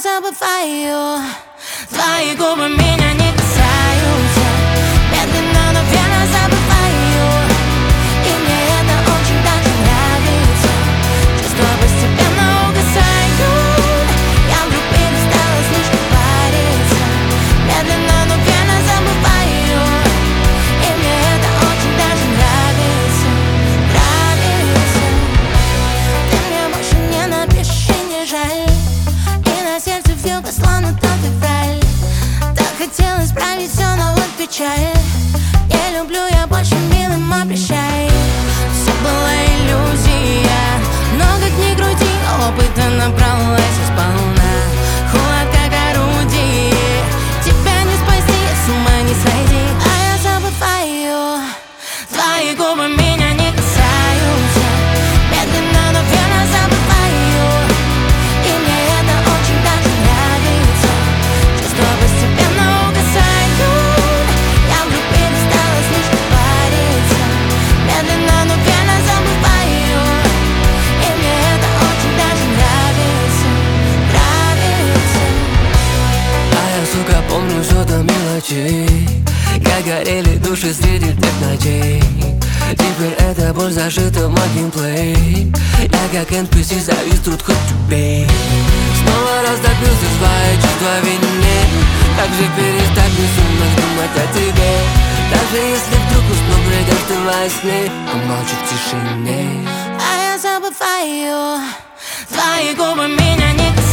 забываю. Твои губы меня не касаются. Медленно, но верно забываю. И мне это очень даже нравится. Чувства постепенно угасают. Я вдруг перестала слишком париться. Медленно, но верно забываю. И мне это очень даже нравится. Нравится. Ты мне больше не напишешь и не жаль. И на сердце вьюга, словно тот февраль. Так хотелось исправить все, но вот печаль. Не люблю я больше, милым, обещай. Все была иллюзия, но как ни крути, опыта набралась сполна. Холод как орудие, тебя не спасти, с ума не сойти. А я забываю, твои губы меня не касаются. Медленно, но верно забываю. И мне это очень даже нравится. Чувства постепенно угасают. Я вдруг перестала слишком париться. Медленно, но верно забываю. И мне это очень даже нравится. Нравится. А я, сука, помню все до мелочей, как горели души среди тех ночей. Теперь эта боль зашита в мой геймплей. Я как NPC завис тут, хоть убей. Снова растопился свои чувства вине. Как же перестать безумно думать о тебе? Даже если вдруг усну, придешь ты во сне, а ночью в тишине. А я забываю, твои губы меня не касаются.